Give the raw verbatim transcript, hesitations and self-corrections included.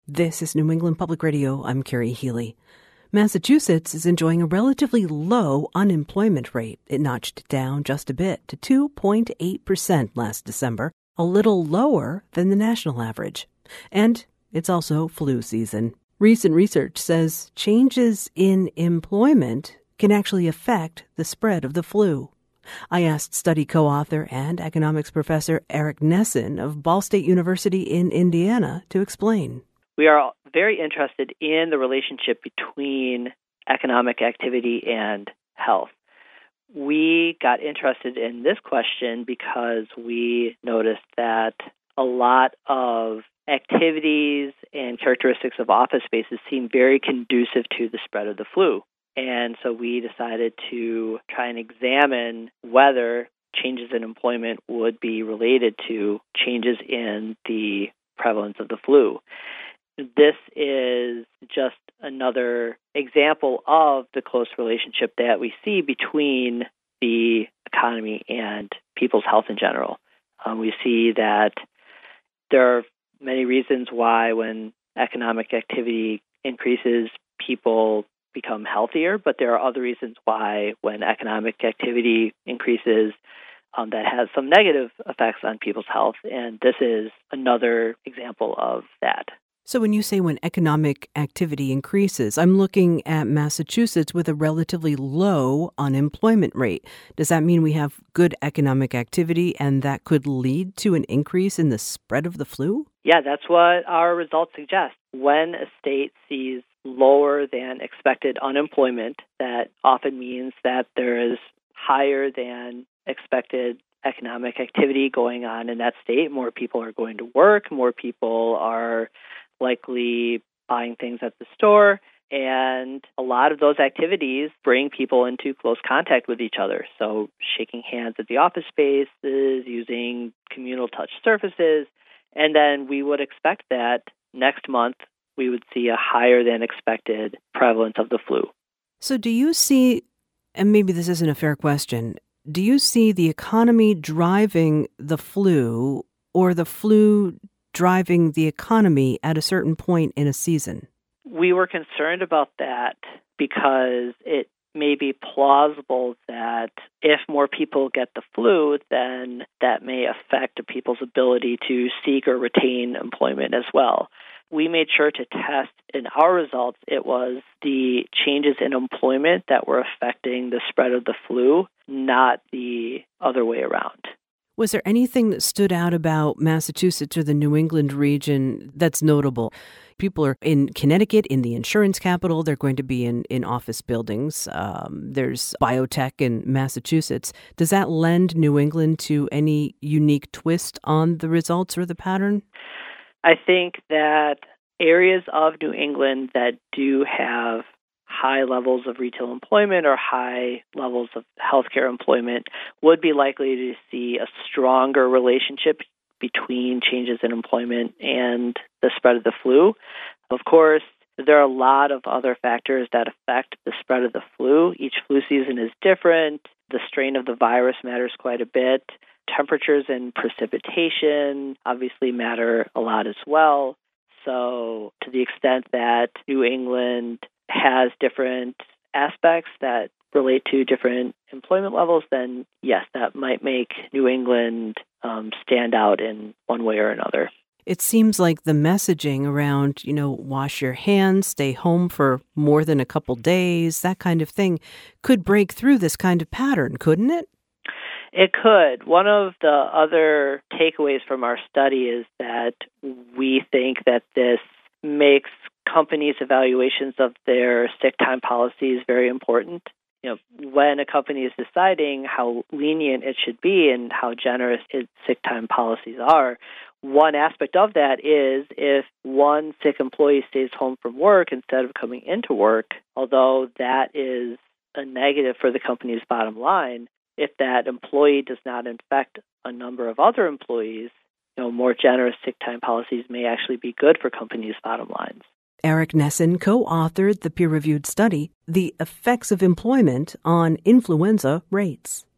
This is New England Public Radio. I'm Carrie Healy. Massachusetts is enjoying a relatively low unemployment rate. It notched down just a bit to two point eight percent last December, a little lower than the national average. And it's also flu season. Recent research says changes in employment can actually affect the spread of the flu. I asked study co-author and economics professor Eric Nesson of Ball State University in Indiana to explain. We are very interested in the relationship between economic activity and health. We got interested in this question because we noticed that a lot of activities and characteristics of office spaces seem very conducive to the spread of the flu. And so we decided to try and examine whether changes in employment would be related to changes in the prevalence of the flu. This is just another example of the close relationship that we see between the economy and people's health in general. Um, we see that there are many reasons why when economic activity increases, people become healthier, but there are other reasons why when economic activity increases, um, that has some negative effects on people's health, and this is another example of that. So when you say when economic activity increases, I'm looking at Massachusetts with a relatively low unemployment rate. Does that mean we have good economic activity and that could lead to an increase in the spread of the flu? Yeah, that's what our results suggest. When a state sees lower than expected unemployment, that often means that there is higher than expected economic activity going on in that state. More people are going to work, more people are likely buying things at the store, and a lot of those activities bring people into close contact with each other. So shaking hands at the office spaces, using communal touch surfaces, and then we would expect that next month we would see a higher than expected prevalence of the flu. So do you see, and maybe this isn't a fair question, do you see the economy driving the flu or the flu driving the economy at a certain point in a season? We were concerned about that because it may be plausible that if more people get the flu, then that may affect people's ability to seek or retain employment as well. We made sure to test in our results it was the changes in employment that were affecting the spread of the flu, not the other way around. Was there anything that stood out about Massachusetts or the New England region that's notable? People are in Connecticut, in the insurance capital. They're going to be in, in office buildings. Um, there's biotech in Massachusetts. Does that lend New England to any unique twist on the results or the pattern? I think that areas of New England that do have high levels of retail employment or high levels of healthcare employment would be likely to see a stronger relationship between changes in employment and the spread of the flu. Of course, there are a lot of other factors that affect the spread of the flu. Each flu season is different. The strain of the virus matters quite a bit. Temperatures and precipitation obviously matter a lot as well. So to the extent that New England has different aspects that relate to different employment levels, then yes, that might make New England um, stand out in one way or another. It seems like the messaging around, you know, wash your hands, stay home for more than a couple days, that kind of thing, could break through this kind of pattern, couldn't it? It could. One of the other takeaways from our study is that we think that this makes companies' evaluations of their sick time policies very important. You know, when a company is deciding how lenient it should be and how generous its sick time policies are, one aspect of that is if one sick employee stays home from work instead of coming into work, although that is a negative for the company's bottom line, if that employee does not infect a number of other employees, you know, more generous sick time policies may actually be good for companies' bottom lines. Eric Nesson co-authored the peer-reviewed study, The Effects of Employment on Influenza Rates.